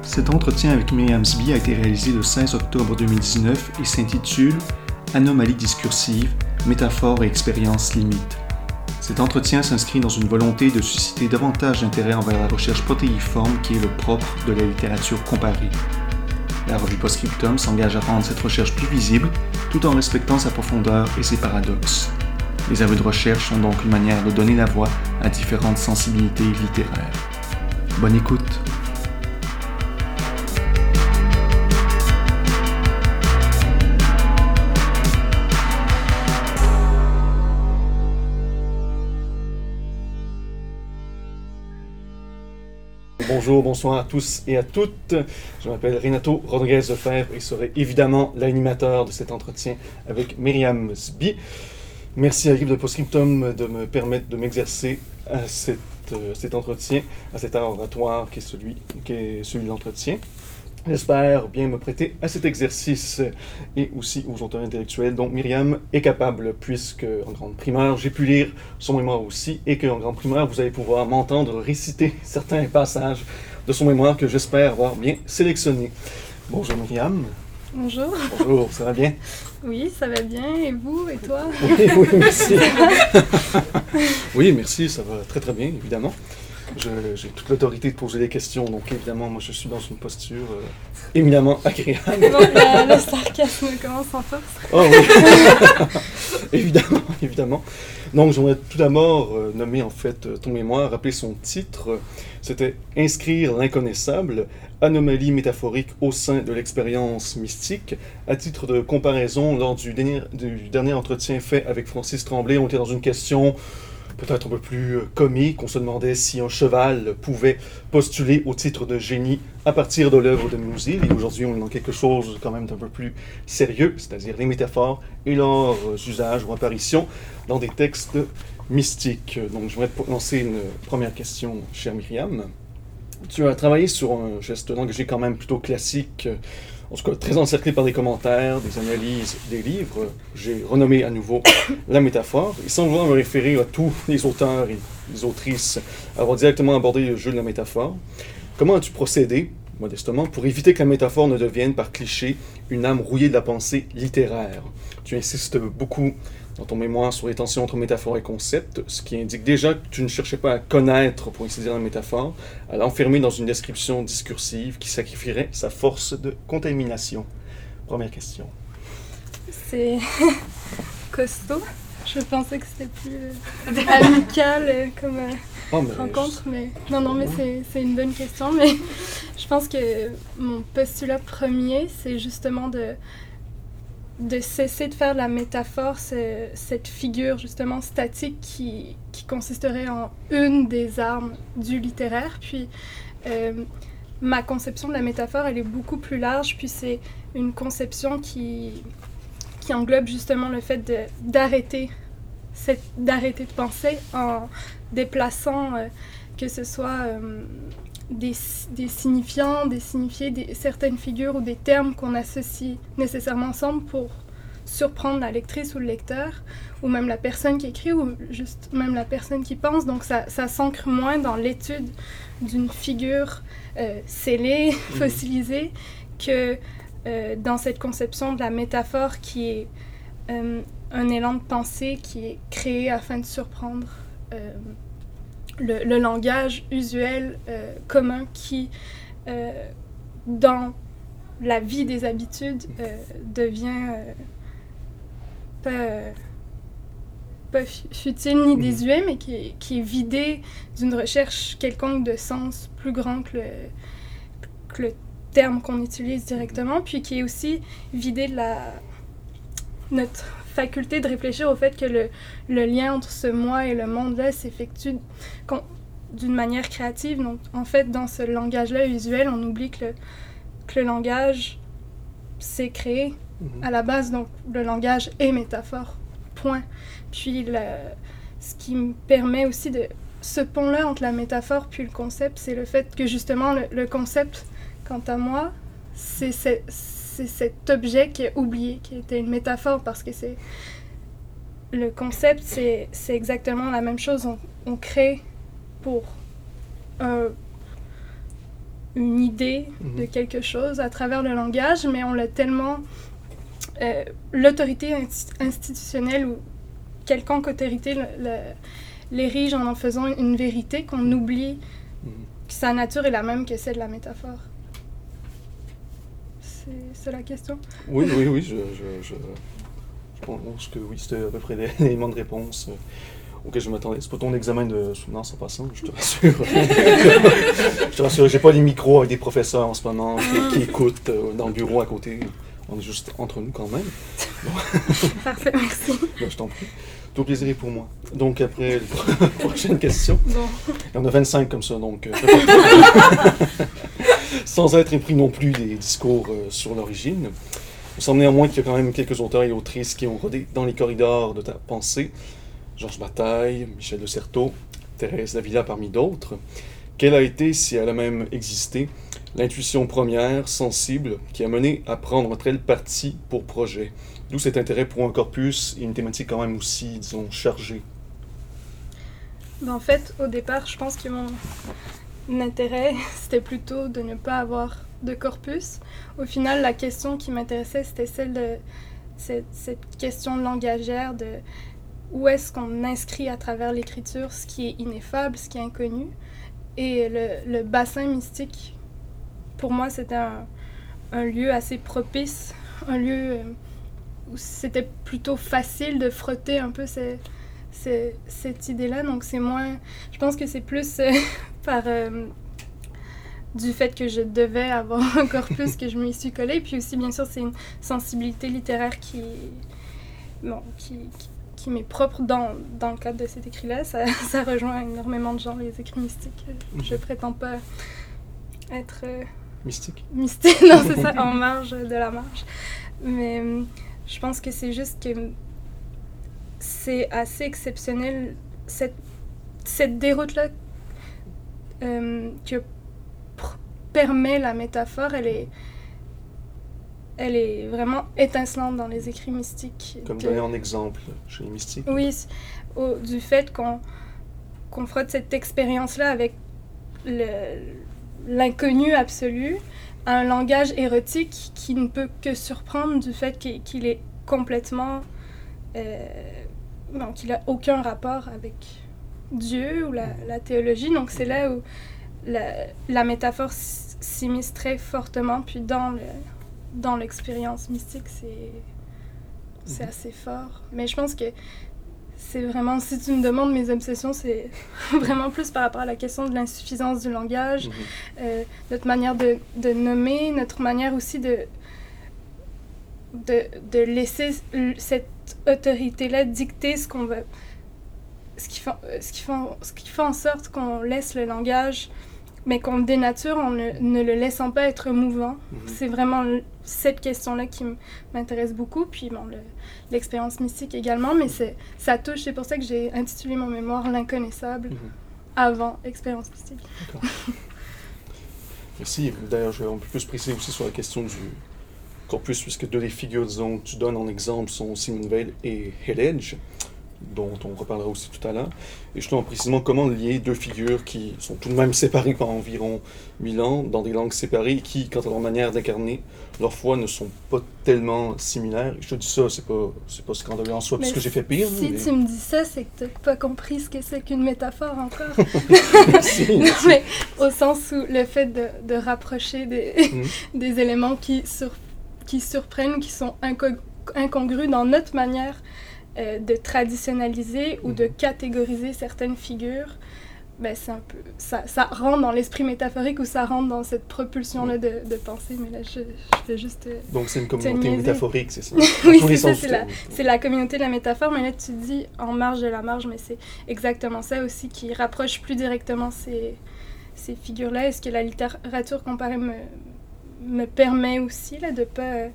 Cet entretien avec Myriam Sbi a été réalisé le 16 octobre 2019 et s'intitule « Anomalie discursive, métaphores et expériences limites ». Cet entretien s'inscrit dans une volonté de susciter davantage d'intérêt envers la recherche protéiforme qui est le propre de la littérature comparée. La revue Postscriptum s'engage à rendre cette recherche plus visible tout en respectant sa profondeur et ses paradoxes. Les aveux de recherche sont donc une manière de donner la voix à différentes sensibilités littéraires. Bonne écoute! Bonjour, bonsoir à tous et à toutes. Je m'appelle Renato Rodriguez-Lefebvre et serai évidemment l'animateur de cet entretien avec Myriam Sbi. Merci à l'équipe de Postscriptum de me permettre de m'exercer à cet entretien, à cet art oratoire qui est celui de l'entretien. J'espère bien me prêter à cet exercice et aussi aux auteurs intellectuels dont Myriam est capable, puisque en grande primeur, j'ai pu lire son mémoire aussi et qu'en grande primeur, vous allez pouvoir m'entendre réciter certains passages de son mémoire que j'espère avoir bien sélectionnés. Bonjour Myriam. Bonjour. Bonjour, ça va bien? Oui, ça va bien. Et vous? Et toi? Oui, merci. Oui, merci, ça va très très bien, évidemment. J'ai toute l'autorité de poser des questions, donc évidemment, moi je suis dans une posture éminemment agréable. Bon, le sarcasme commence en force. Oh oui, évidemment. Donc j'aimerais tout d'abord nommer en fait ton mémoire, rappeler son titre. C'était « Inscrire l'inconnaissable, anomalie métaphorique au sein de l'expérience mystique ». À titre de comparaison, lors du dernier entretien fait avec Francis Tremblay, on était dans une question peut-être un peu plus comique. On se demandait si un cheval pouvait postuler au titre de génie à partir de l'œuvre de Musil. Et aujourd'hui, on est dans quelque chose quand même d'un peu plus sérieux, c'est-à-dire les métaphores et leurs usages ou apparitions dans des textes mystiques. Donc, je voudrais te lancer une première question, chère Myriam. Tu as travaillé sur un geste langagier quand même plutôt classique, en tout cas très encerclé par des commentaires, des analyses, des livres. J'ai renommé à nouveau la métaphore. Et sans vouloir me référer à tous les auteurs et les autrices à avoir directement abordé le jeu de la métaphore, comment as-tu procédé, modestement, pour éviter que la métaphore ne devienne, par cliché, une âme rouillée de la pensée littéraire? Tu insistes beaucoup dans ton mémoire sur les tensions entre métaphore et concept, ce qui indique déjà que tu ne cherchais pas à connaître, pour ainsi dire, la métaphore, à l'enfermer dans une description discursive qui sacrifierait sa force de contamination. Première question. C'est costaud. Je pensais que c'était plus amical comme rencontre, mais non, mais c'est une bonne question. Mais je pense que mon postulat premier, c'est justement de cesser de faire de la métaphore cette figure justement statique qui consisterait en une des armes du littéraire. Puis ma conception de la métaphore, elle est beaucoup plus large, puis c'est une conception qui englobe justement le fait d'arrêter de penser en déplaçant que ce soit des signifiants, des signifiés, certaines figures ou des termes qu'on associe nécessairement ensemble pour surprendre la lectrice ou le lecteur, ou même la personne qui écrit, ou juste même la personne qui pense. Donc ça s'ancre moins dans l'étude d'une figure scellée, fossilisée, que dans cette conception de la métaphore qui est un élan de pensée qui est créé afin de surprendre le langage usuel commun qui, dans la vie des habitudes, devient pas futile ni désuet, mais qui est vidé d'une recherche quelconque de sens plus grand que le terme qu'on utilise directement, puis qui est aussi vidé de notre faculté de réfléchir au fait que le lien entre ce moi et le monde-là s'effectue d'une manière créative. Donc, en fait, dans ce langage-là usuel, on oublie que le langage s'est créé à la base. Donc, le langage est métaphore, point. Puis, ce qui me permet aussi de... Ce pont-là entre la métaphore puis le concept, c'est le fait que, justement, le concept, quant à moi, c'est cet objet qui est oublié, qui était une métaphore, parce que le concept, c'est exactement la même chose. On crée pour une idée de quelque chose à travers le langage, mais on l'a tellement... l'autorité institutionnelle ou quelconque autorité l'érige en faisant une vérité qu'on oublie que sa nature est la même que celle de la métaphore. C'est la question? Oui, je pense que oui, c'était à peu près l'élément de réponse auquel je m'attendais. C'est pas ton examen de soutenance en passant, je te rassure. Je te rassure, j'ai pas les micros avec des professeurs en ce moment qui écoutent dans le bureau à côté. On est juste entre nous quand même. Parfait, merci. Je t'en prie. Tout plaisir est pour moi. Donc après, la prochaine question. Bon. Il y en a 25 comme ça, donc... Sans être épris non plus des discours sur l'origine. Il semble néanmoins qu'il y a quand même quelques auteurs et autrices qui ont rodé dans les corridors de ta pensée. Georges Bataille, Michel de Certeau, Thérèse Davila parmi d'autres. Quelle a été, si elle a même existé, l'intuition première, sensible, qui a mené à prendre un tel parti pour projet? D'où cet intérêt pour un corpus et une thématique quand même aussi, disons, chargée. Ben, en fait, au départ, je pense que mon intérêt, c'était plutôt de ne pas avoir de corpus. Au final, la question qui m'intéressait, c'était celle de cette question langagière de où est-ce qu'on inscrit à travers l'écriture ce qui est ineffable, ce qui est inconnu. Et le bassin mystique, pour moi, c'était un lieu assez propice, un lieu où c'était plutôt facile de frotter un peu cette idée-là. Donc c'est moins... Je pense que c'est plus par... du fait que je devais avoir un corpus que je m'y suis collée. Puis aussi, bien sûr, c'est une sensibilité littéraire qui m'est propre dans le cadre de cet écrit-là. Ça rejoint énormément de gens, les écrits mystiques. Je prétends pas être... Mystique? Mystique, non, c'est ça, en marge de la marge. Mais je pense que c'est juste que c'est assez exceptionnel, cette déroute-là que permet la métaphore, elle est vraiment étincelante dans les écrits mystiques. Comme donner un exemple chez les mystiques. Oui, du fait qu'on frotte cette expérience-là avec l'inconnu absolu, à un langage érotique qui ne peut que surprendre du fait qu'il est complètement... qu'il n'a aucun rapport avec Dieu ou la théologie. Donc c'est là où la métaphore s'immisce très fortement, puis dans l'expérience mystique, c'est assez fort. Mais je pense que c'est vraiment, si tu me demandes mes obsessions, c'est vraiment plus par rapport à la question de l'insuffisance du langage, notre manière de nommer, notre manière aussi de laisser cette autorité-là dicter ce qu'on veut, ce qui fait en sorte qu'on laisse le langage, mais qu'on le dénature en ne le laissant pas être mouvant. C'est vraiment cette question-là qui m'intéresse beaucoup. Puis bon, l'expérience mystique également, mais ça touche, c'est pour ça que j'ai intitulé mon mémoire « L'inconnaissable » avant expérience mystique. D'accord. Merci. D'ailleurs, on peut plus préciser aussi sur la question du corpus, puisque deux des figures, disons, que tu donnes en exemple sont Simone Weil et Hellege, dont on reparlera aussi tout à l'heure. Et justement, précisément, comment lier deux figures qui sont tout de même séparées par environ 1000 ans, dans des langues séparées, qui, quant à leur manière d'incarner leur foi, ne sont pas tellement similaires. Et je te dis ça, c'est pas scandaleux en soi, puisque j'ai fait pire. Si tu me dis ça, c'est que tu n'as pas compris ce que c'est qu'une métaphore encore. Merci. Non, mais au sens où le fait de rapprocher des éléments qui surprennent, qui sont incongrus dans notre manière de traditionnaliser ou de catégoriser certaines figures, ben c'est un peu ça rentre dans l'esprit métaphorique ou ça rentre dans cette propulsion-là de pensée. Mais là, je fais juste donc c'est une communauté métaphorique, c'est ça? Oui, c'est ça, c'est la communauté de la métaphore, mais là tu dis en marge de la marge, mais c'est exactement ça aussi qui rapproche plus directement ces figures-là. Est-ce que la littérature comparée me permet aussi là, de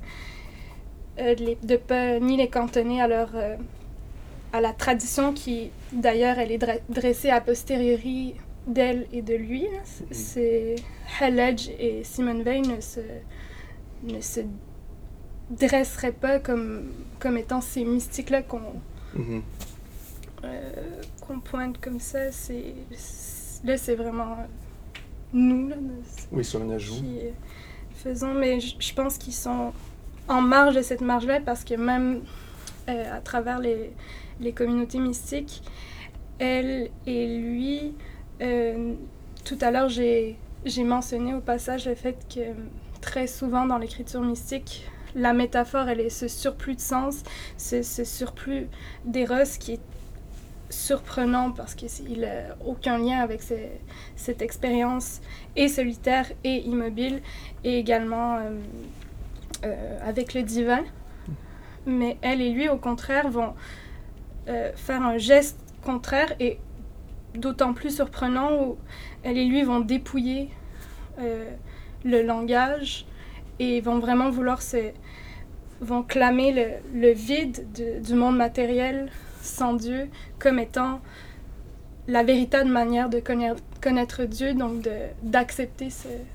pas ni les cantonner à la tradition qui, d'ailleurs, elle est dressée a posteriori d'elle et de lui. C'est Hellege et Simone Weil ne se dresseraient pas comme étant ces mystiques-là qu'on pointe comme ça. Là, c'est vraiment nous, là, oui, sur un ajout. Qui faisons, mais je pense qu'ils sont en marge de cette marge-là parce que même à travers les communautés mystiques, elle et lui, tout à l'heure, j'ai mentionné au passage le fait que très souvent dans l'écriture mystique, la métaphore, elle est ce surplus de sens, ce surplus d'éros qui est surprenant parce qu'il n'a aucun lien avec cette expérience et solitaire et immobile et également avec le divin. Mais elle et lui, au contraire, vont faire un geste contraire et d'autant plus surprenant où elle et lui vont dépouiller le langage et vont vraiment vont clamer le vide du monde matériel sans Dieu comme étant la véritable manière de connaître Dieu, donc d'accepter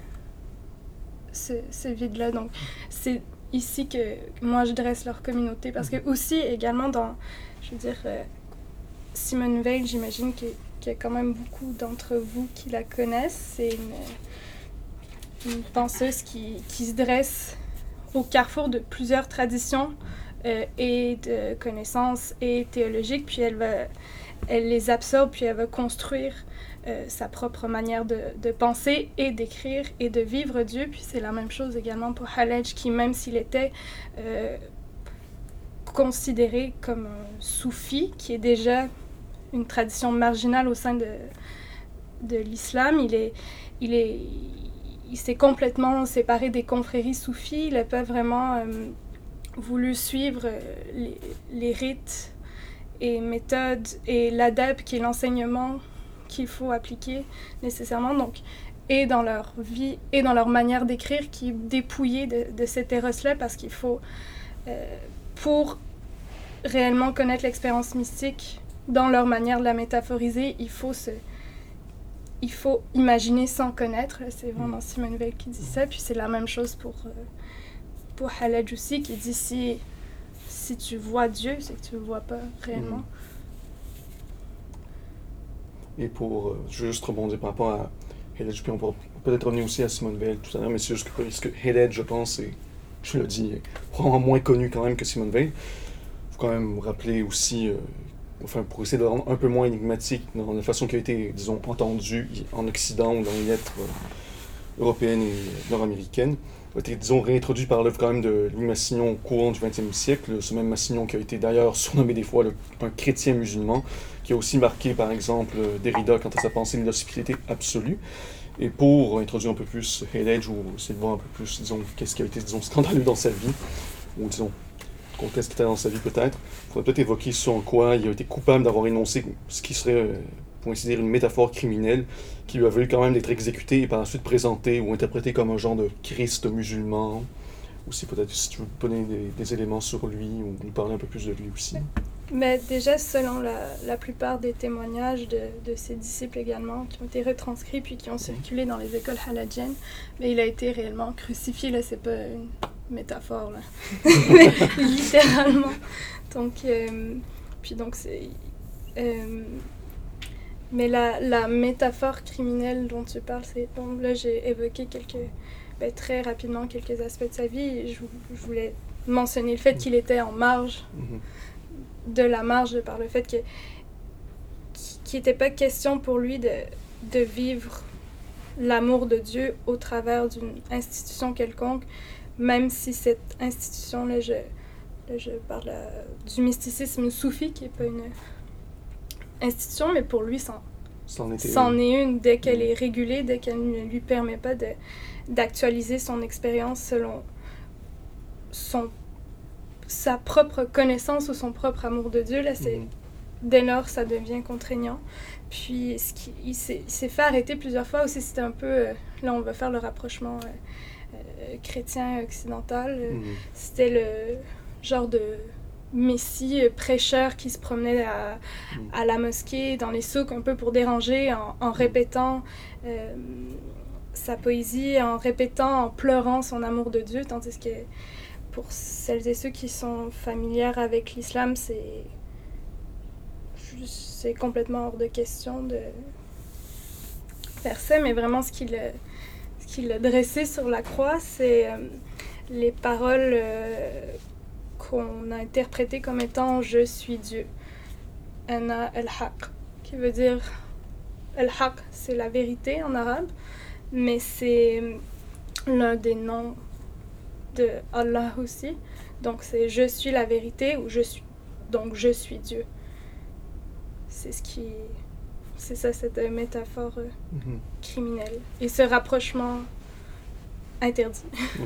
ce vide-là. Donc c'est ici que moi je dresse leur communauté parce que aussi également je veux dire, Simone Weil, j'imagine qu'il y a quand même beaucoup d'entre vous qui la connaissent. C'est une penseuse qui se dresse au carrefour de plusieurs traditions et de connaissances et théologiques, puis elle les absorbe, puis elle va construire sa propre manière de penser et d'écrire et de vivre Dieu. Puis c'est la même chose également pour Hallej, qui même s'il était considéré comme un soufi, qui est déjà une tradition marginale au sein de l'islam, il s'est complètement séparé des confréries soufis. Il n'a pas vraiment voulu suivre les rites et méthodes et l'adab qui est l'enseignement qu'il faut appliquer nécessairement. Donc, et dans leur vie et dans leur manière d'écrire qui est dépouillée de cet éros-là parce qu'il faut, pour réellement connaître l'expérience mystique, dans leur manière de la métaphoriser, il faut imaginer sans connaître. C'est vraiment Simone Weil qui dit ça. Puis c'est la même chose pour Hallej aussi, qui dit si tu vois Dieu, c'est que tu ne le vois pas réellement. Et pour juste rebondir par rapport à Hallej, puis on pourra peut-être revenir aussi à Simone Weil tout à l'heure, mais c'est juste que Hallej, je pense, est, je le dis, probablement moins connu quand même que Simone Weil. Il faut quand même rappeler aussi... enfin, pour essayer de le rendre un peu moins énigmatique dans la façon qui a été, disons, entendue en Occident ou dans les lettres européennes et nord-américaines, a été, disons, réintroduit par l'œuvre quand même de Louis Massignon au courant du XXe siècle, ce même Massignon qui a été d'ailleurs surnommé des fois un chrétien musulman, qui a aussi marqué, par exemple, Derrida quant à sa pensée de l'hospitalité absolue. Et pour introduire un peu plus Hallej, ou essayer de voir un peu plus, disons, qu'est-ce qui a été, disons, scandaleux dans sa vie, ou disons, contexte qui était dans sa vie peut-être, il faudrait peut-être évoquer ce en quoi il a été coupable d'avoir énoncé ce qui serait, pour ainsi dire, une métaphore criminelle qui lui a valu quand même d'être exécuté et par la suite présenté ou interprété comme un genre de Christ musulman. Aussi peut-être si tu veux donner des éléments sur lui ou nous parler un peu plus de lui aussi. Mais déjà, selon la plupart des témoignages de ses disciples également, qui ont été retranscrits puis qui ont circulé dans les écoles halajiennes, mais il a été réellement crucifié, là, c'est pas une métaphore, là. Littéralement. Donc, puis donc, c'est... mais la métaphore criminelle dont tu parles, c'est... Bon, là, j'ai évoqué très rapidement quelques aspects de sa vie, et je voulais mentionner le fait qu'il était en marge de la marge, par le fait qu'il n'était pas question pour lui de vivre l'amour de Dieu au travers d'une institution quelconque, même si cette institution-là, je parle du mysticisme soufi, qui n'est pas une institution, mais pour lui, c'en est une dès qu'elle est régulée, dès qu'elle ne lui permet pas d'actualiser son expérience selon sa propre connaissance ou son propre amour de Dieu. Là, dès lors, ça devient contraignant. Puis, il s'est fait arrêter plusieurs fois aussi. C'était un peu... là, on va faire le rapprochement chrétien occidental. C'était le genre de messie prêcheur qui se promenait à la mosquée, dans les souks, un peu pour déranger, en répétant sa poésie, en répétant, en pleurant son amour de Dieu, tandis que pour celles et ceux qui sont familières avec l'islam, c'est complètement hors de question verset, mais vraiment ce qu'il a dressé sur la croix, c'est les paroles qu'on a interprétées comme étant « Je suis Dieu ». « Ana al-Haq », qui veut dire « al-Haq », c'est la vérité en arabe, mais c'est l'un des noms de Allah aussi. Donc c'est « Je suis la vérité » ou « Je suis ». Donc « Je suis Dieu ». C'est ça, cette métaphore criminelle. Et ce rapprochement interdit. Oui.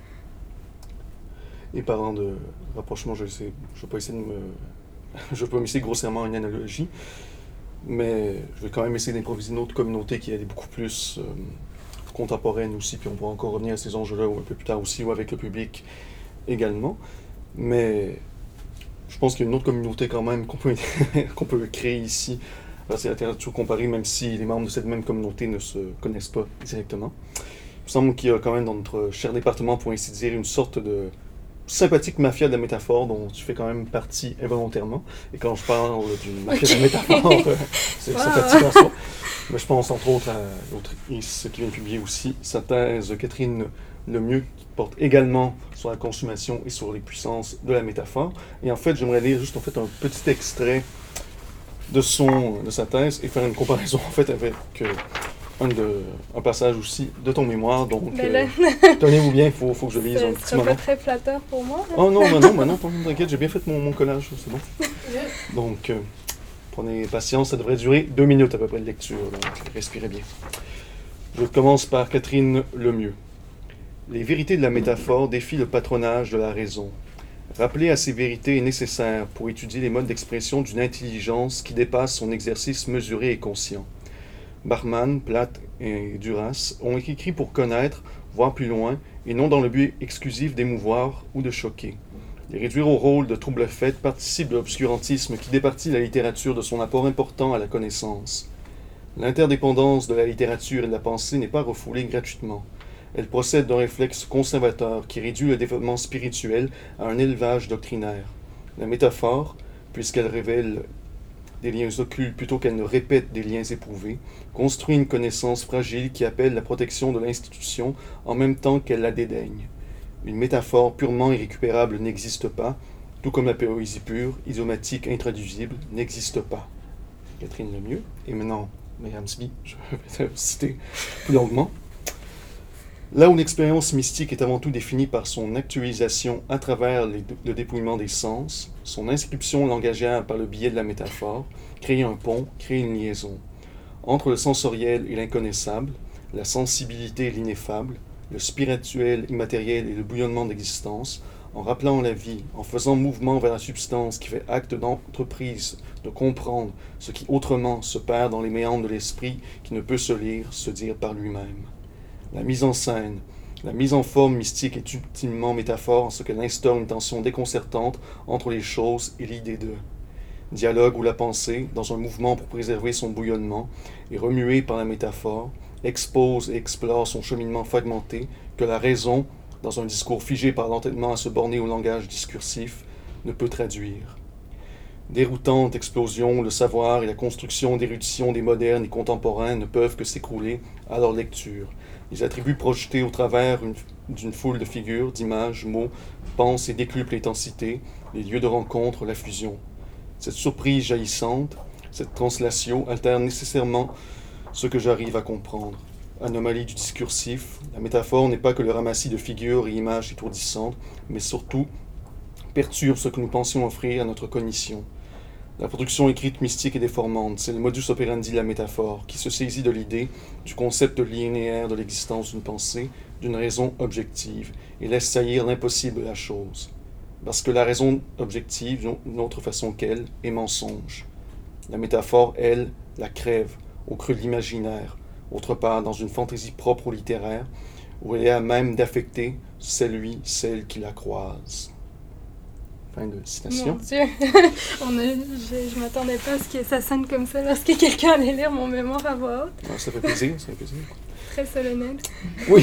Et parlant de rapprochement, je vais pas essayer je vais pas m'essayer grossièrement une analogie, mais je vais quand même essayer d'improviser une autre communauté qui est beaucoup plus contemporaine aussi, puis on pourra encore revenir à ces enjeux-là un peu plus tard aussi, ou avec le public également. Mais je pense qu'il y a une autre communauté quand même qu'on peut créer ici. C'est la littérature comparée, même si les membres de cette même communauté ne se connaissent pas directement. Il me semble qu'il y a quand même dans notre cher département, pour ainsi dire, une sorte de sympathique mafia de la métaphore dont tu fais quand même partie involontairement. Et quand je parle d'une mafia de la métaphore, c'est sympathique en soi. Mais je pense entre autres à l'autrice qui vient de publier aussi sa thèse, Catherine Lemieux, qui porte également sur la consommation et sur les puissances de la métaphore. Et en fait, j'aimerais lire juste un petit extrait de sa thèse et faire une comparaison en fait avec un passage aussi de ton mémoire. Donc, tenez-vous bien, il faut que je lise un petit moment. Ce serait pas très flatteur pour moi. Hein? Oh non, t'inquiète, j'ai bien fait mon collage, c'est bon. Donc, prenez patience, ça devrait durer 2 minutes à peu près de lecture, donc respirez bien. Je commence par Catherine Lemieux. Les vérités de la métaphore défient le patronage de la raison. Rappeler à ces vérités est nécessaire pour étudier les modes d'expression d'une intelligence qui dépasse son exercice mesuré et conscient. Bachmann, Platt et Duras ont écrit pour connaître, voir plus loin, et non dans le but exclusif d'émouvoir ou de choquer. Les réduire au rôle de trouble-fête participe de l'obscurantisme qui départit la littérature de son apport important à la connaissance. L'interdépendance de la littérature et de la pensée n'est pas refoulée gratuitement. Elle procède d'un réflexe conservateur qui réduit le développement spirituel à un élevage doctrinaire. La métaphore, puisqu'elle révèle des liens occultes plutôt qu'elle ne répète des liens éprouvés, construit une connaissance fragile qui appelle la protection de l'institution en même temps qu'elle la dédaigne. Une métaphore purement irrécupérable n'existe pas, tout comme la poésie pure, idiomatique, intraduisible, n'existe pas. Catherine Lemieux. Et maintenant, Myriam Smith, je vais citer plus longuement. Là où l'expérience mystique est avant tout définie par son actualisation à travers le dépouillement des sens, son inscription langagière par le biais de la métaphore, créer un pont, créer une liaison. Entre le sensoriel et l'inconnaissable, la sensibilité et l'ineffable, le spirituel, immatériel et le bouillonnement d'existence, en rappelant la vie, en faisant mouvement vers la substance qui fait acte d'entreprise, de comprendre ce qui autrement se perd dans les méandres de l'esprit qui ne peut se lire, se dire par lui-même. La mise en scène, la mise en forme mystique est ultimement métaphore en ce qu'elle instaure une tension déconcertante entre les choses et l'idée d'eux. Dialogue où la pensée, dans un mouvement pour préserver son bouillonnement, est remuée par la métaphore, expose et explore son cheminement fragmenté que la raison, dans un discours figé par l'entêtement à se borner au langage discursif, ne peut traduire. Déroutante explosion, le savoir et la construction d'érudition des modernes et contemporains ne peuvent que s'écrouler à leur lecture. Les attributs projetés au travers d'une foule de figures, d'images, mots, pensent et décuplent l'intensité, les lieux de rencontre, la fusion. Cette surprise jaillissante, cette translation altère nécessairement ce que j'arrive à comprendre. Anomalie du discursif, la métaphore n'est pas que le ramassis de figures et images étourdissantes, mais surtout perturbe ce que nous pensions offrir à notre cognition. La production écrite mystique et déformante, c'est le modus operandi de la métaphore, qui se saisit de l'idée, du concept linéaire de l'existence d'une pensée, d'une raison objective, et laisse saillir l'impossible de la chose. Parce que la raison objective, d'une autre façon qu'elle, est mensonge. La métaphore, elle, la crève, au creux de l'imaginaire, autre part dans une fantaisie propre au littéraire, où elle est à même d'affecter celui, celle qui la croise. Fin de citation. Mon Dieu, je m'attendais pas à ce que ça sonne comme ça lorsque quelqu'un allait lire mon mémoire à voix haute. Ah, ça fait plaisir, Très solennel. Oui,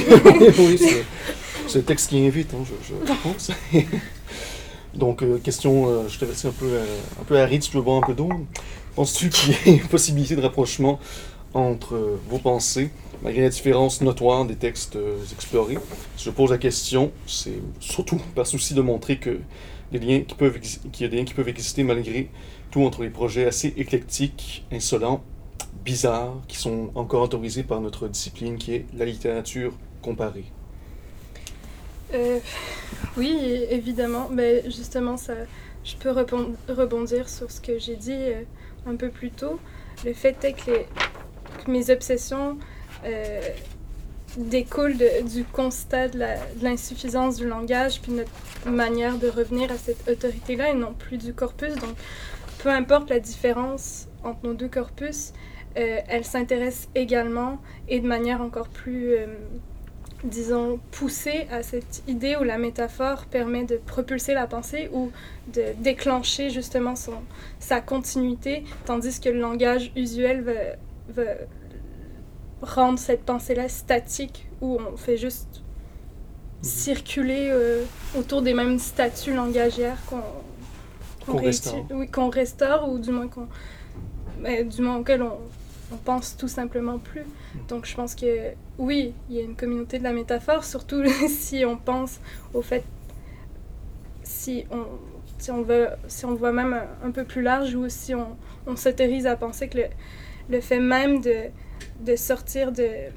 c'est le texte qui invite, hein, je pense. Donc, question, je te laisse un peu aride si tu veux boire un peu d'eau. Penses-tu qu'il y a une possibilité de rapprochement entre vos pensées, malgré la différence notoire des textes explorés. Si je pose la question, c'est surtout par souci de montrer qu'il y a des liens qui peuvent exister malgré tout entre les projets assez éclectiques, insolents, bizarres, qui sont encore autorisés par notre discipline qui est la littérature comparée. Oui, évidemment. Mais justement, ça, je peux rebondir sur ce que j'ai dit un peu plus tôt. Le fait est que mes obsessions découlent du constat de l'insuffisance du langage, puis notre manière de revenir à cette autorité-là et non plus du corpus. Donc, peu importe la différence entre nos deux corpus, elle s'intéresse également et de manière encore plus, disons, poussée à cette idée où la métaphore permet de propulser la pensée ou de déclencher justement sa continuité, tandis que le langage usuel va rendre cette pensée-là statique, où on fait juste circuler autour des mêmes statuts langagières qu'on restaure, ou du moins auquel on pense tout simplement plus. Donc je pense que oui, il y a une communauté de la métaphore, surtout si on pense au fait, si on voit même un peu plus large, ou si on s'autorise à penser que le fait même de sortir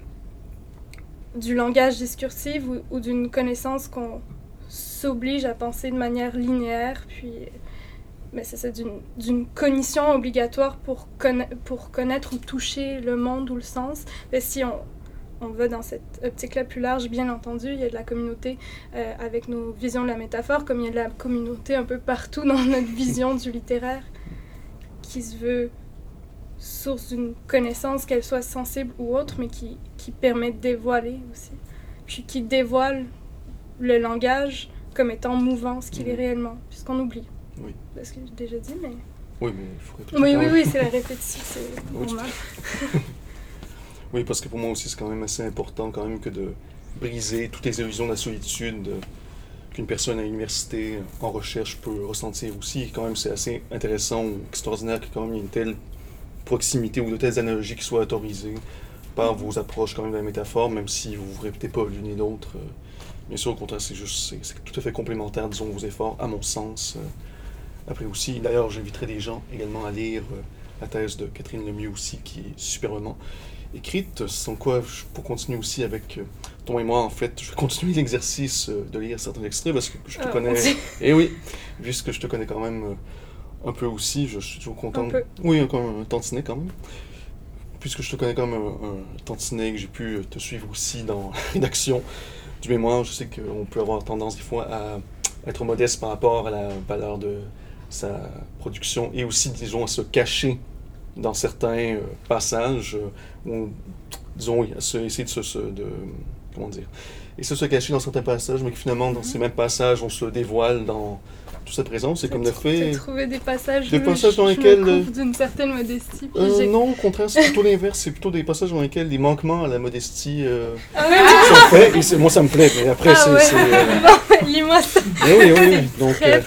du langage discursif ou d'une connaissance qu'on s'oblige à penser de manière linéaire, puis c'est d'une cognition obligatoire pour connaître ou toucher le monde ou le sens. Mais si on va dans cette optique-là plus large, bien entendu, il y a de la communauté avec nos visions de la métaphore, comme il y a de la communauté un peu partout dans notre vision du littéraire, qui se veut source d'une connaissance, qu'elle soit sensible ou autre, mais qui permet de dévoiler aussi. Puis qui dévoile le langage comme étant mouvant, ce qu'il est réellement, puisqu'on oublie. Oui. Parce que j'ai déjà dit, mais... Oui, mais il faudrait... Oui, c'est la répétition, c'est normal. Oui, parce que pour moi aussi, c'est quand même assez important quand même que de briser toutes les illusions de la solitude qu'une personne à l'université en recherche peut ressentir aussi. Quand même, c'est assez intéressant ou extraordinaire que quand même il y ait une telle proximité ou de telles analogies qui soient autorisées par vos approches quand même de la métaphore, même si vous ne vous répétez pas l'une et l'autre. Bien sûr, au contraire, c'est tout à fait complémentaire, disons, vos efforts, à mon sens. Après aussi, d'ailleurs, j'inviterai des gens également à lire la thèse de Catherine Lemieux aussi, qui est superbement écrite, sans quoi, pour continuer aussi avec ton et moi, en fait, je vais continuer l'exercice de lire certains extraits, parce que je te connais... Et oui, puisque je te connais quand même un peu aussi, je suis toujours content... Un peu. Oui, comme un tantinet quand même. Puisque je te connais comme un tantinet, que j'ai pu te suivre aussi dans la rédaction du mémoire, je sais qu'on peut avoir tendance des fois à être modeste par rapport à la valeur de sa production, et aussi, disons, à se cacher dans certains passages, ou, disons, oui, essayer comment dire, et se cacher dans certains passages, mais que finalement, dans ces mêmes passages, on se dévoile dans toute sa présence. C'est comme le fait... Tu as trouvé des passages dans lesquels... je me couvre d'une certaine modestie. Non, au contraire, c'est plutôt l'inverse. C'est plutôt des passages dans lesquels les manquements à la modestie sont faits. Et moi, ça me plaît. Mais après, lis-moi ça. Oui. Donc, très...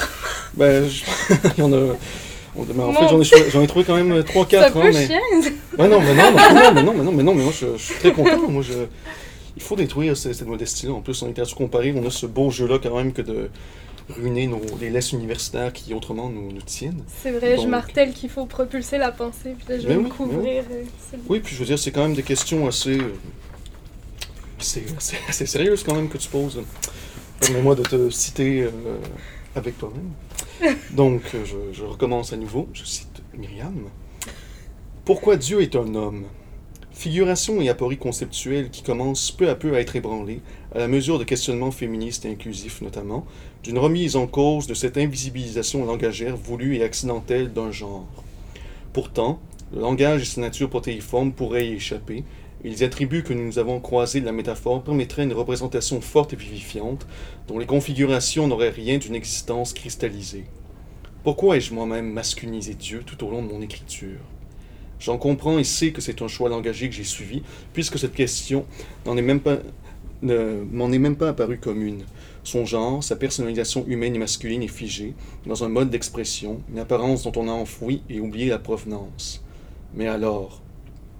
il y en a... Mais en fait, j'en ai trouvé quand même 3-4. C'est un peu chien. Ouais, non, mais moi, je suis très content. Moi, il faut détruire cette modestie-là. En plus, en littérature comparée, on a ce beau jeu-là quand même que de ruiner les laisses universitaires qui autrement nous tiennent. C'est vrai, je martèle qu'il faut propulser la pensée, puis là je vais me couvrir. Oui, puis je veux dire, c'est quand même des questions assez sérieuses quand même que tu poses. Permets-moi de te citer avec toi-même. Donc, je recommence à nouveau, je cite Myriam. Pourquoi Dieu est un homme ? Figuration et aporie conceptuelle qui commencent peu à peu à être ébranlées, à la mesure de questionnements féministes et inclusifs notamment, d'une remise en cause de cette invisibilisation langagère voulue et accidentelle d'un genre. Pourtant, le langage et sa nature protéiforme pourraient y échapper, et les attributs que nous avons croisés de la métaphore permettraient une représentation forte et vivifiante, dont les configurations n'auraient rien d'une existence cristallisée. Pourquoi ai-je moi-même masculinisé Dieu tout au long de mon écriture ? J'en comprends et sais que c'est un choix langagier que j'ai suivi, puisque cette question m'en est même pas apparue commune. Son genre, sa personnalisation humaine et masculine est figée, dans un mode d'expression, une apparence dont on a enfoui et oublié la provenance. Mais alors,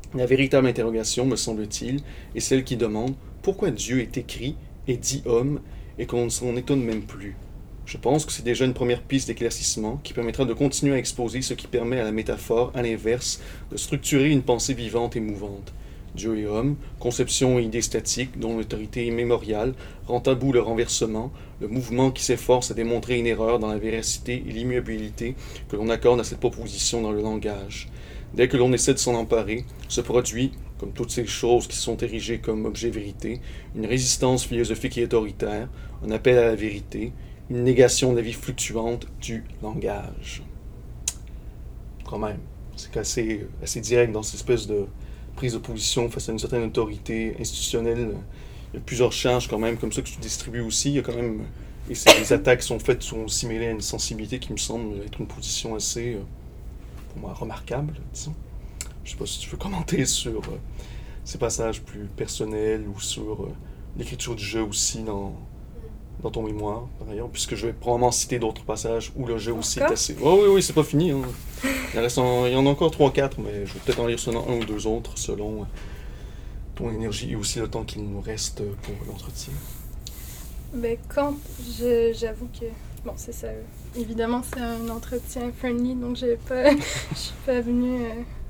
La véritable interrogation, me semble-t-il, est celle qui demande pourquoi Dieu est écrit et dit homme et qu'on ne s'en étonne même plus. Je pense que c'est déjà une première piste d'éclaircissement qui permettra de continuer à exposer ce qui permet à la métaphore, à l'inverse, de structurer une pensée vivante et mouvante. Dieu et homme, conception et idée statique dont l'autorité immémoriale rend tabou le renversement, le mouvement qui s'efforce à démontrer une erreur dans la véracité et l'immuabilité que l'on accorde à cette proposition dans le langage. Dès que l'on essaie de s'en emparer, se produit, comme toutes ces choses qui sont érigées comme objet-vérité, une résistance philosophique et autoritaire, un appel à la vérité, une négation de la vie fluctuante du langage. Quand même, c'est assez direct dans cette espèce de prise de position face à une certaine autorité institutionnelle. Il y a plusieurs charges quand même comme ça que tu distribues aussi. Il y a quand même, et les attaques qui sont faites sont aussi mêlées à une sensibilité qui me semble être une position assez, pour moi, remarquable, disons. Je ne sais pas si tu veux commenter sur ces passages plus personnels ou sur l'écriture du jeu aussi dans ton mémoire, par ailleurs, puisque je vais probablement citer d'autres passages où le jeu aussi est assez... Oh, oui, c'est pas fini. Hein. Il y en a encore 3-4, mais je vais peut-être en lire seulement un ou deux autres selon ton énergie et aussi le temps qu'il nous reste pour l'entretien. Ben, j'avoue que... Bon, c'est ça. Évidemment, c'est un entretien friendly, donc je suis pas venue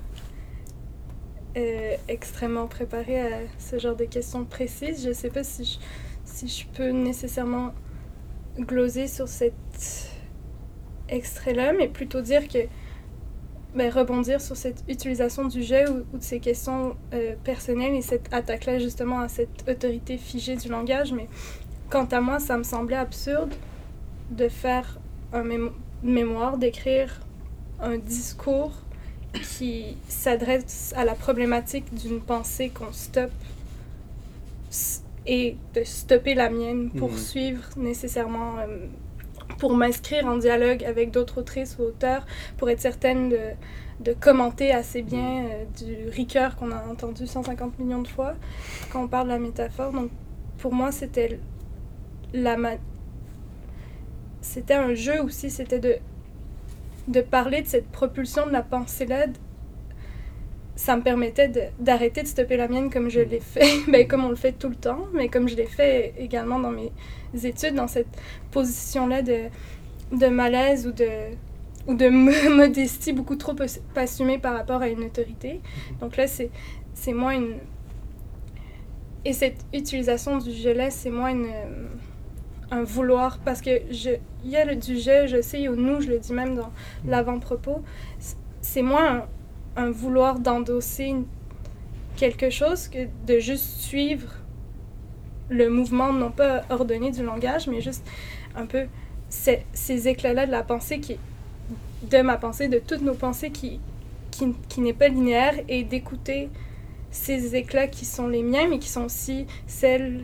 extrêmement préparée à ce genre de questions précises. Je sais pas si je peux nécessairement gloser sur cet extrait-là, mais plutôt dire que rebondir sur cette utilisation du jeu ou de ces questions personnelles et cette attaque-là justement à cette autorité figée du langage. Mais quant à moi, ça me semblait absurde de faire un mémoire, d'écrire un discours qui s'adresse à la problématique d'une pensée qu'on stoppe et de stopper la mienne pour suivre nécessairement, pour m'inscrire en dialogue avec d'autres autrices ou auteurs, pour être certaine de commenter assez bien du ricoeur qu'on a entendu 150 millions de fois quand on parle de la métaphore. Donc pour moi, c'était c'était un jeu aussi, c'était de parler de cette propulsion de la pensée-là. Ça me permettait d'arrêter de stopper la mienne comme je l'ai fait, comme on le fait tout le temps, mais comme je l'ai fait également dans mes études, dans cette position-là de malaise ou de modestie beaucoup trop assumée par rapport à une autorité. Donc là, c'est moins une... Et cette utilisation du je-là, c'est moins un vouloir, parce que il y a du je, je sais, ou nous, je le dis même dans l'avant-propos, c'est moins un vouloir d'endosser quelque chose que de juste suivre le mouvement, non pas ordonné du langage, mais juste un peu ces éclats-là de la pensée, de ma pensée, de toutes nos pensées qui n'est pas linéaire, et d'écouter ces éclats qui sont les miens, mais qui sont aussi ceux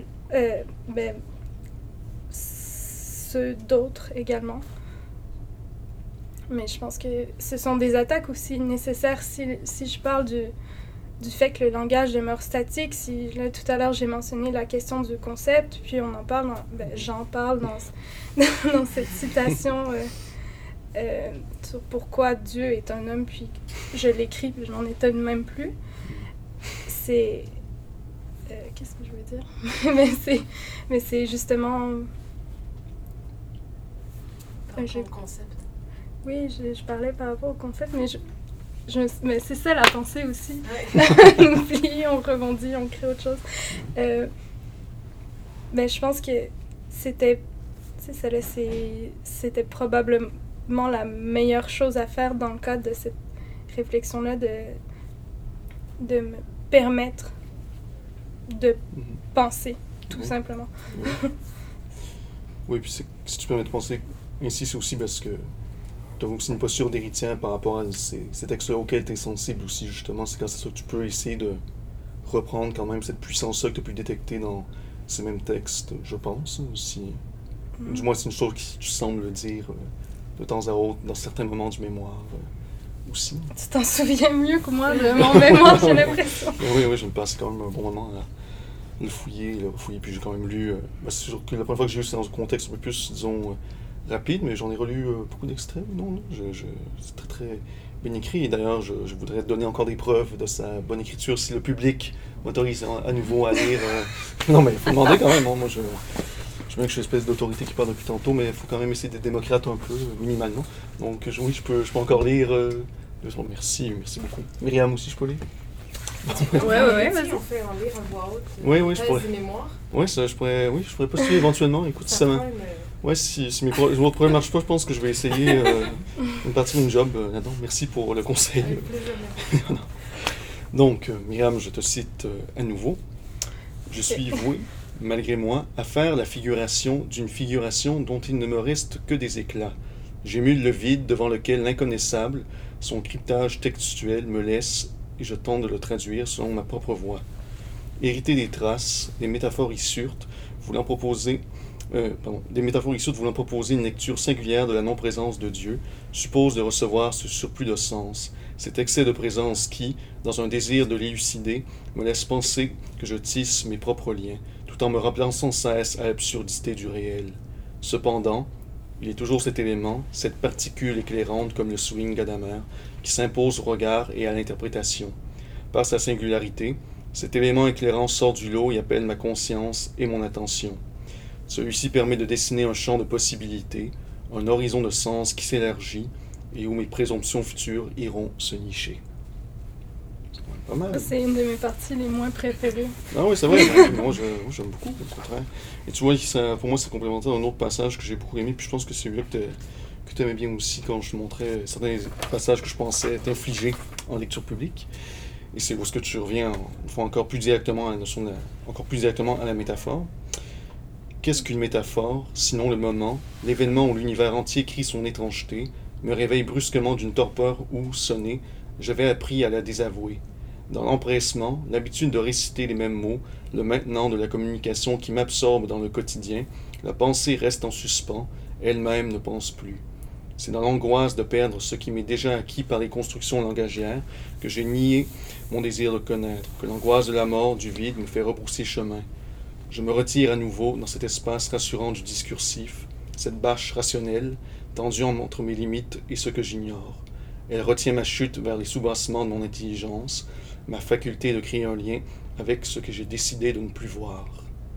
d'autres également. Mais je pense que ce sont des attaques aussi nécessaires si je parle du fait que le langage demeure statique. Si là, tout à l'heure, j'ai mentionné la question du concept, puis on en parle, j'en parle dans cette citation sur pourquoi Dieu est un homme, puis je l'écris, puis je m'en étonne même plus. C'est... qu'est-ce que je veux dire? mais c'est justement... Par rapport au concept. Oui, je parlais par rapport au concept, mais c'est ça la pensée aussi. Ouais. On oublie, on rebondit, on crée autre chose. Je pense que c'était probablement la meilleure chose à faire dans le cadre de cette réflexion-là, de me permettre de penser, tout simplement. Oui, puis si tu permets de penser ainsi, c'est aussi parce que tu as aussi une posture d'héritière par rapport à ces textes-là auxquels tu es sensible aussi, justement. C'est quand c'est ça que tu peux essayer de reprendre quand même cette puissance-là que tu as pu détecter dans ces mêmes textes, je pense. Aussi. Du moins, c'est une chose que tu sembles dire de temps à autre, dans certains moments du mémoire aussi. Tu t'en souviens mieux que moi de mon mémoire, j'ai l'impression. Oui, je me passe quand même un bon moment à le fouiller, puis j'ai quand même lu... c'est sûr que la première fois que j'ai lu, c'est dans un contexte un peu plus, disons... rapide, mais j'en ai relu beaucoup d'extraits. Non, c'est très, très bien écrit. Et d'ailleurs, je voudrais donner encore des preuves de sa bonne écriture si le public m'autorise à nouveau à lire. Non, mais il faut demander quand même. Hein. Moi, je sais que je suis une espèce d'autorité qui parle depuis tantôt, mais il faut quand même essayer d'être démocrate un peu, minimalement. Donc, oui, je peux encore lire. Merci beaucoup. Myriam aussi, je peux lire? Ouais, vas-y. On fait en lire en voix haute. Oui, je pourrais. Mémoire. Oui, je pourrais postuler éventuellement. Écoute, si ça m'a... Ouais, si votre projet ne marche pas, je pense que je vais essayer une partie d'une job là-dedans. Merci pour le conseil. Avec plaisir. Donc, Myriam, je te cite à nouveau. Je suis voué, malgré moi, à faire la figuration d'une figuration dont il ne me reste que des éclats. J'émule le vide devant lequel l'inconnaissable, son cryptage textuel me laisse, et je tente de le traduire selon ma propre voix. Hérité des traces, des métaphores issurtes, voulant proposer une lecture singulière de la non-présence de Dieu, suppose de recevoir ce surplus de sens, cet excès de présence qui, dans un désir de l'élucider, me laisse penser que je tisse mes propres liens, tout en me rappelant sans cesse à l'absurdité du réel. Cependant, il est toujours cet élément, cette particule éclairante comme le swing Gadamer, qui s'impose au regard et à l'interprétation. Par sa singularité, cet élément éclairant sort du lot et appelle ma conscience et mon attention. Celui-ci permet de dessiner un champ de possibilités, un horizon de sens qui s'élargit et où mes présomptions futures iront se nicher. C'est pas mal. C'est une de mes parties les moins préférées. Ah oui, c'est vrai. Moi, j'aime beaucoup, au contraire. Et tu vois, pour moi, c'est complémentaire d'un autre passage que j'ai beaucoup aimé, puis je pense que c'est celui-là que tu aimais bien aussi quand je te montrais certains passages que je pensais t'infliger en lecture publique. Et c'est où ce que tu reviens une fois encore plus directement à la notion encore plus directement à la métaphore. Qu'est-ce qu'une métaphore, sinon le moment, l'événement où l'univers entier crie son étrangeté, me réveille brusquement d'une torpeur où, sonné, j'avais appris à la désavouer. Dans l'empressement, l'habitude de réciter les mêmes mots, le maintenant de la communication qui m'absorbe dans le quotidien, la pensée reste en suspens, elle-même ne pense plus. C'est dans l'angoisse de perdre ce qui m'est déjà acquis par les constructions langagières que j'ai nié mon désir de connaître, que l'angoisse de la mort, du vide, me fait rebrousser chemin. Je me retire à nouveau dans cet espace rassurant du discursif, cette bâche rationnelle, tendue entre mes limites et ce que j'ignore. Elle retient ma chute vers les soubassements de mon intelligence, ma faculté de créer un lien avec ce que j'ai décidé de ne plus voir.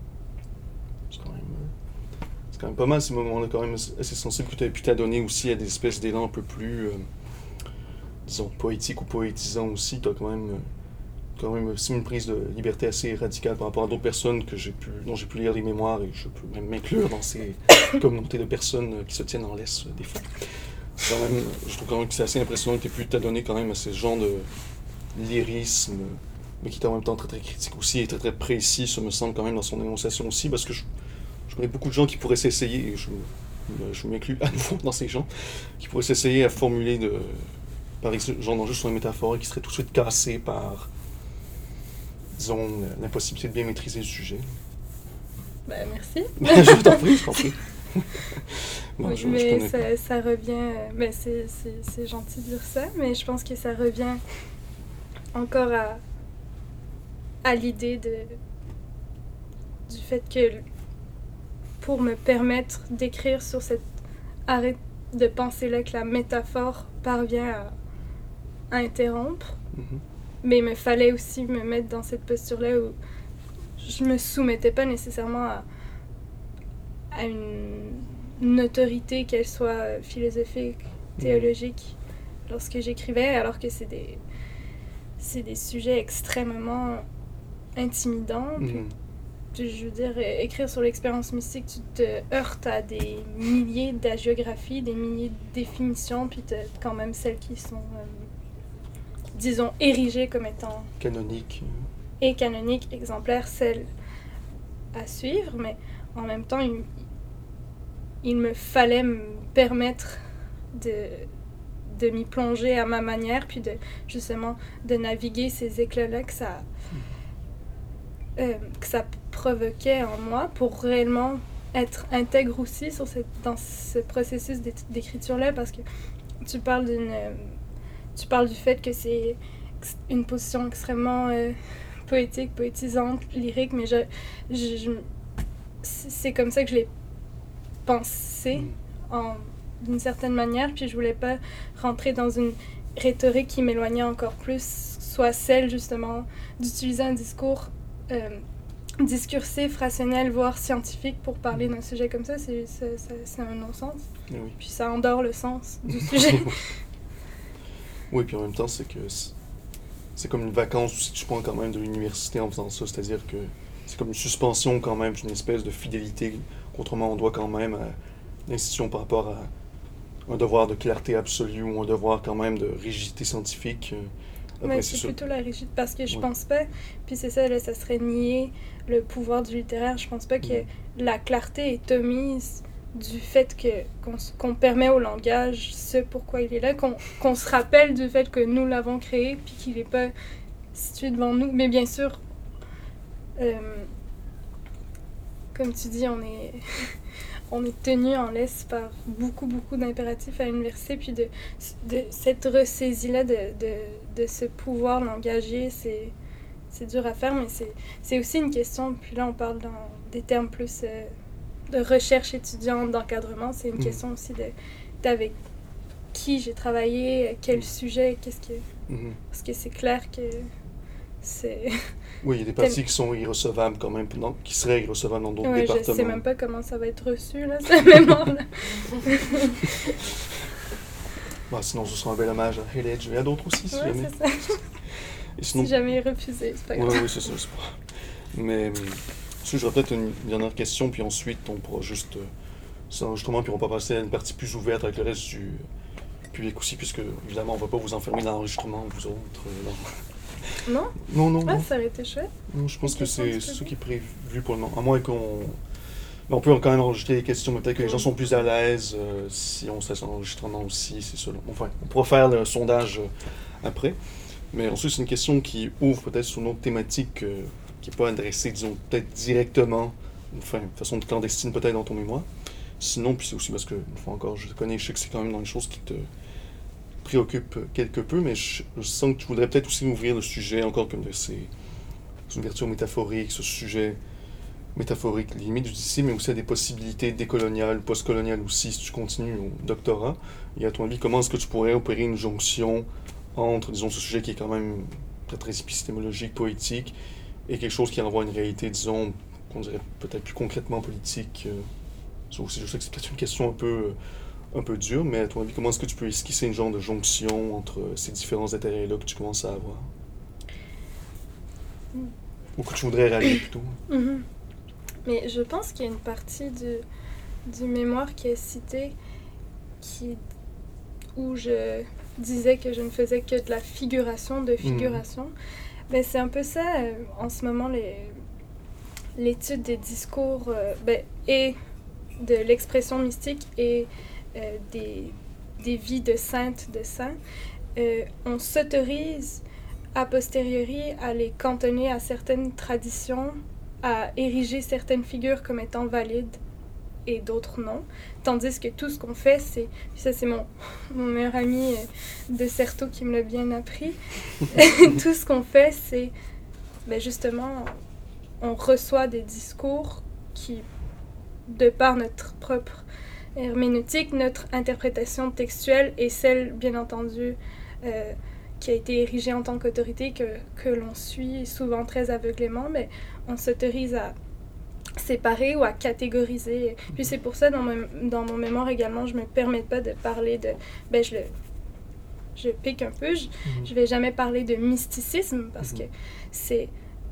C'est quand même pas mal ces moments-là, quand même assez sensibles que tu as pu t'adonner aussi à des espèces d'élan un peu plus, disons, poétiques ou poétisants aussi. Tu as quand même aussi une prise de liberté assez radicale par rapport à d'autres personnes dont j'ai pu lire les mémoires, et je peux même m'inclure dans ces communautés de personnes qui se tiennent en laisse des fois. Je trouve quand même que c'est assez impressionnant que tu aies pu t'adonner quand même à ce genre de lyrisme, mais qui est en même temps très très critique aussi et très très précis, ça me semble quand même dans son énonciation aussi, parce que je connais beaucoup de gens qui pourraient s'essayer, et je m'inclus à nouveau dans ces gens, qui pourraient s'essayer à formuler par exemple juste sur une métaphore et qui seraient tout de suite cassés par, disons, l'impossibilité de bien maîtriser le sujet. Ben, merci. Je t'en prie. Bon, oui, mais ça revient... Ben, c'est gentil de dire ça, mais je pense que ça revient encore à l'idée du fait que pour me permettre d'écrire sur cet arrêt de pensée-là que la métaphore parvient à interrompre, mais il me fallait aussi me mettre dans cette posture-là où je me soumettais pas nécessairement à une autorité, qu'elle soit philosophique, théologique, lorsque j'écrivais, alors que c'est des sujets extrêmement intimidants. Je veux dire, écrire sur l'expérience mystique, tu te heurtes à des milliers d'hagiographies, des milliers de définitions, puis tu as quand même celles qui sont, disons, érigées comme étant... canoniques. Et canoniques, exemplaires, celles à suivre, mais en même temps, il me fallait me permettre de m'y plonger à ma manière, puis justement de naviguer ces éclats-là que ça provoquait en moi pour réellement être intègre aussi dans ce processus d'écriture-là, parce que tu parles du fait que c'est une position extrêmement poétique, poétisante, lyrique, mais c'est comme ça que je l'ai pensé d'une certaine manière, puis je voulais pas rentrer dans une rhétorique qui m'éloignait encore plus soit celle, justement, d'utiliser un discours discursif, rationnel, voire scientifique pour parler d'un sujet comme ça. C'est un non-sens. Oui. Puis ça endort le sens du sujet. Oui, puis en même temps, c'est que c'est comme une vacance aussi que tu prends quand même de l'université en faisant ça. C'est-à-dire que c'est comme une suspension quand même d'une espèce de fidélité qu'autrement on doit quand même à l'institution par rapport à un devoir de clarté absolue ou un devoir quand même de rigidité scientifique. Après, c'est plutôt la rigidité, parce que je pense pas, puis c'est ça, là, ça serait nier le pouvoir du littéraire. Je pense pas que la clarté est omise du fait qu'on permet au langage ce pourquoi il est là, qu'on se rappelle du fait que nous l'avons créé, puis qu'il n'est pas situé devant nous. Mais bien sûr, comme tu dis, on est tenu en laisse par beaucoup d'impératifs à l'université, puis de cette ressaisie-là de ce pouvoir langagier, c'est dur à faire, mais c'est aussi une question, puis là on parle dans des termes plus de recherche étudiante, d'encadrement, c'est une question aussi d'avec qui j'ai travaillé, quel sujet, qu'est-ce que... Parce que c'est clair que c'est... Oui, il y a des parties qui sont irrecevables quand même, qui seraient irrecevables dans d'autres départements. Je sais même pas comment ça va être reçu, là, cette mémoire-là. Sinon, ce sera un bel hommage à Hillage et à d'autres aussi, si jamais. C'est ça. Et sinon... Si jamais refusé, c'est pas grave. Oui, c'est ça, c'est pas... Mais j'aurais peut-être une dernière question, puis ensuite, on pourra juste... cet enregistrement, puis on va passer à une partie plus ouverte avec le reste du public aussi, puisque, évidemment, on va pas vous enfermer dans l'enregistrement, vous autres. Non? Non. Ça aurait été chouette. Non, je pense que c'est ce qui est prévu pour le moment. À moins qu'on... On peut quand même enregistrer les questions, mais peut-être que les gens sont plus à l'aise si on se laisse l'enregistrement aussi, c'est ça. Enfin, on pourra faire le sondage après. Mais ensuite, c'est une question qui ouvre peut-être sur une autre thématique qui n'est pas adressée, disons, peut-être directement, enfin, de façon clandestine peut-être dans ton mémoire. Sinon, puis c'est aussi parce que, une fois encore, je sais que c'est quand même dans les choses qui te préoccupent quelque peu, mais je sens que tu voudrais peut-être aussi ouvrir le sujet, encore comme de ces ouvertures métaphoriques, ce sujet métaphorique, limite du lycée, mais aussi à des possibilités décoloniales, postcoloniales aussi, si tu continues au doctorat. Et à ton avis, comment est-ce que tu pourrais opérer une jonction entre, disons, ce sujet qui est quand même très épistémologique, poétique, et quelque chose qui envoie une réalité, disons, qu'on dirait peut-être plus concrètement politique. Ça aussi, je sais que c'est peut-être une question un peu dure, mais à ton avis, comment est-ce que tu peux esquisser une genre de jonction entre ces différents intérêts-là que tu commences à avoir? Ou que tu voudrais rallier plutôt? Mais je pense qu'il y a une partie du mémoire qui est citée où je disais que je ne faisais que de la figuration de figuration. Ben, c'est un peu ça, en ce moment, l'étude des discours et de l'expression mystique et des vies de saintes, de saints. On s'autorise a posteriori à les cantonner à certaines traditions, à ériger certaines figures comme étant valides et d'autres non. Tandis que tout ce qu'on fait, puis ça c'est mon meilleur ami de Certeau qui me l'a bien appris, tout ce qu'on fait, c'est justement, on reçoit des discours qui, de par notre propre herméneutique, notre interprétation textuelle et celle, bien entendu, qui a été érigée en tant qu'autorité, que l'on suit souvent très aveuglément, mais on s'autorise à séparer ou à catégoriser. Puis c'est pour ça, dans mon mémoire également, je me permets pas de parler de... je pique un peu, je vais jamais parler de mysticisme, parce que c'est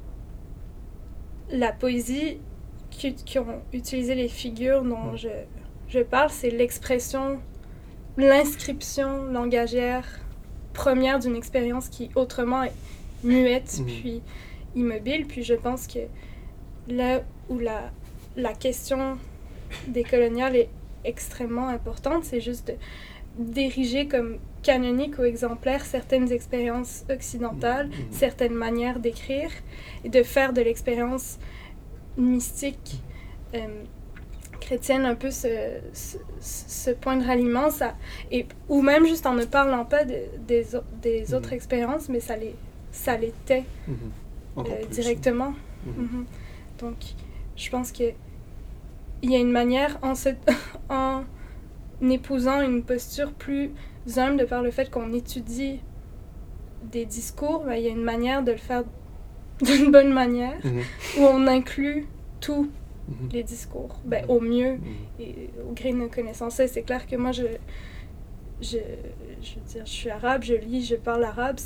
la poésie qui ont utilisé les figures dont je parle, c'est l'expression, l'inscription langagière première d'une expérience qui autrement est muette, puis immobile. Puis je pense que là où la question décoloniale est extrêmement importante, c'est juste d'ériger comme canonique ou exemplaire certaines expériences occidentales, certaines manières d'écrire, et de faire de l'expérience mystique chrétienne un peu ce point de ralliement, ou même juste en ne parlant pas des autres expériences, mais ça l'était directement. Donc, je pense qu'il y a une manière, en épousant une posture plus humbles de par le fait qu'on étudie des discours, ben, il y a une manière de le faire d'une bonne manière, où on inclut tous les discours, ben, au mieux, et au gré de nos connaissances. Et c'est clair que moi, je veux dire, je suis arabe, je lis, je parle arabe,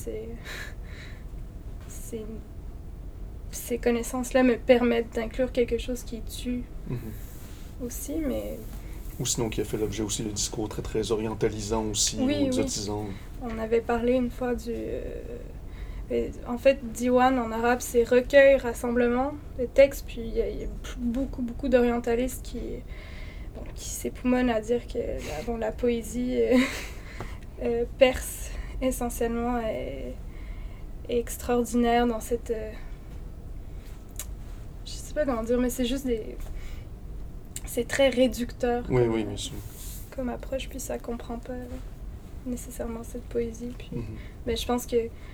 ces connaissances-là me permettent d'inclure quelque chose qui tue aussi, mais... Ou sinon qui a fait l'objet aussi de discours très, très orientalisants aussi, ou exotisants. Oui. On avait parlé une fois du... en fait, diwan en arabe, c'est recueil, rassemblement de textes, puis il y a beaucoup, beaucoup d'orientalistes qui s'époumonnent à dire que la poésie perse essentiellement est extraordinaire dans cette... je sais pas comment dire, mais c'est juste c'est très réducteur. Oui, bien sûr. Comme approche, puis ça comprend pas nécessairement cette poésie. Puis, mais je pense que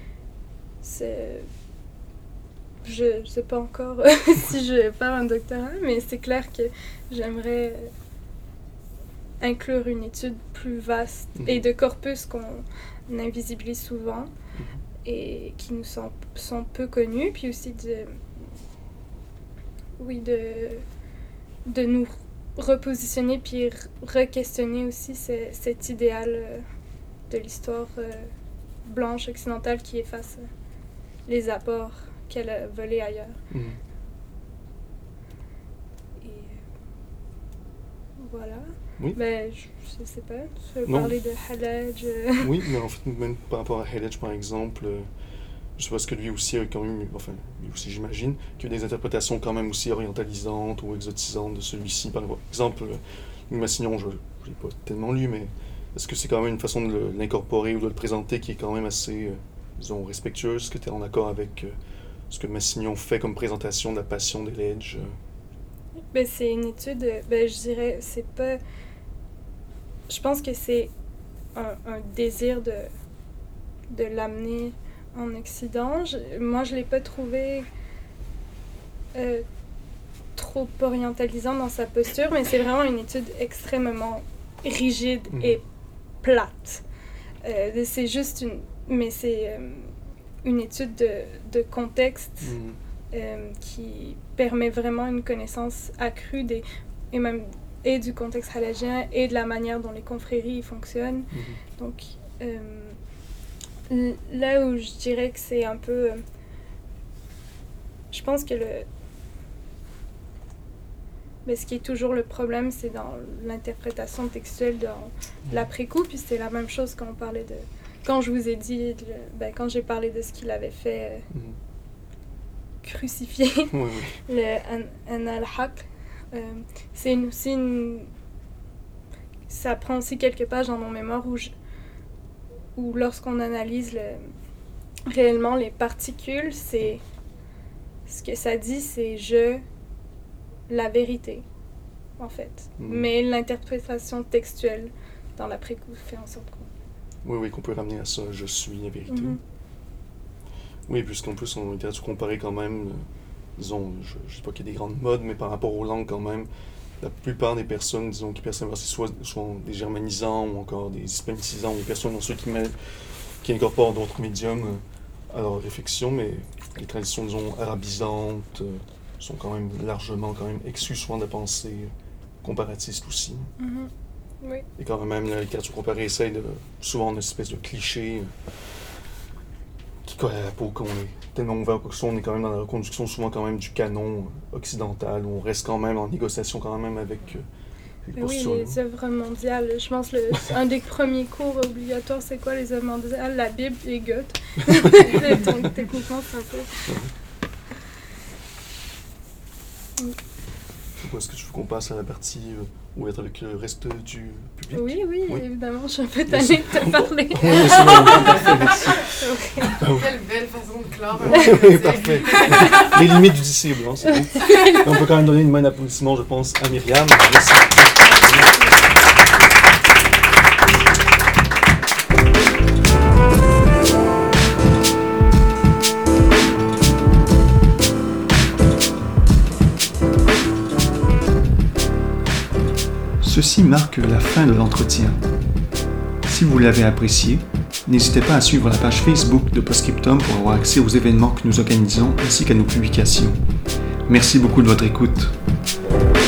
je sais pas encore si je vais faire un doctorat, mais c'est clair que j'aimerais inclure une étude plus vaste et de corpus qu'on invisibilise souvent et qui nous sont peu connus, puis aussi de nous repositionner puis re-questionner aussi cet idéal de l'histoire blanche occidentale qui efface les apports qu'elle a volés ailleurs. Et voilà. Oui. Ben, je sais pas, tu veux parler de Hallaj? Oui, mais en fait, même par rapport à Hallaj, par exemple, je sais pas ce que lui aussi a quand même, enfin, lui aussi j'imagine, qu'il y a des interprétations quand même aussi orientalisantes ou exotisantes de celui-ci. Par exemple, Massignon, je l'ai pas tellement lu, mais est-ce que c'est quand même une façon de l'incorporer ou de le présenter qui est quand même assez, disons, respectueuse? Est-ce que tu es en accord avec ce que Massignon fait comme présentation de la passion d'Hallaj? Ben, c'est une étude, ben, je dirais, c'est pas... Je pense que c'est un désir de l'amener en Occident. Moi, je l'ai pas trouvé trop orientalisant dans sa posture, mais c'est vraiment une étude extrêmement rigide et plate. C'est juste une étude de contexte qui permet vraiment une connaissance accrue et du contexte halajien et de la manière dont les confréries fonctionnent. Donc, là où je dirais que c'est un peu... je pense que mais ce qui est toujours le problème, c'est dans l'interprétation textuelle dans l'après-coup, puis c'est la même chose quand on parlait de... Quand je vous ai dit, quand j'ai parlé de ce qu'il avait fait crucifier, le An al-Haq, c'est aussi une... Ça prend aussi quelques pages dans mon mémoire où lorsqu'on analyse réellement les particules, c'est ce que ça dit, c'est la vérité, en fait. Mais l'interprétation textuelle dans l'après-coup fait en sorte qu'on peut ramener à ça, je suis la vérité. Oui, puisqu'en plus, en littérature comparée quand même, disons, je ne sais pas qu'il y a des grandes modes, mais par rapport aux langues quand même, la plupart des personnes, disons, qui personnent soit des germanisants ou encore des hispanicisants ou des personnes ceux qui incorporent d'autres médiums à leur réflexion, mais les traditions, disons, arabisantes sont quand même largement exclues souvent de la pensée comparatiste aussi. Oui. Et quand même, la littérature comparée essaie souvent une espèce de cliché qui colle à la peau, qu'on est tellement ouvert que on est quand même dans la reconduction souvent quand même du canon occidental, où on reste quand même en négociation quand même avec les postures. Oui, les œuvres mondiales. Je pense un des premiers cours obligatoires, c'est quoi les œuvres mondiales? La Bible et Goethe. Donc techniquement, c'est un peu... Est-ce que tu veux qu'on passe à la partie où être avec le reste du public? Oui, évidemment, je suis un peu tannée de te parler. Oui, c'est bon, parfait, merci. Quelle belle façon de clore. Oui, parfait. Les limites du disciple, hein, c'est bon. On peut quand même donner une main d'applaudissement, je pense, à Myriam. Merci. Ceci marque la fin de l'entretien. Si vous l'avez apprécié, n'hésitez pas à suivre la page Facebook de Postscriptum pour avoir accès aux événements que nous organisons ainsi qu'à nos publications. Merci beaucoup de votre écoute.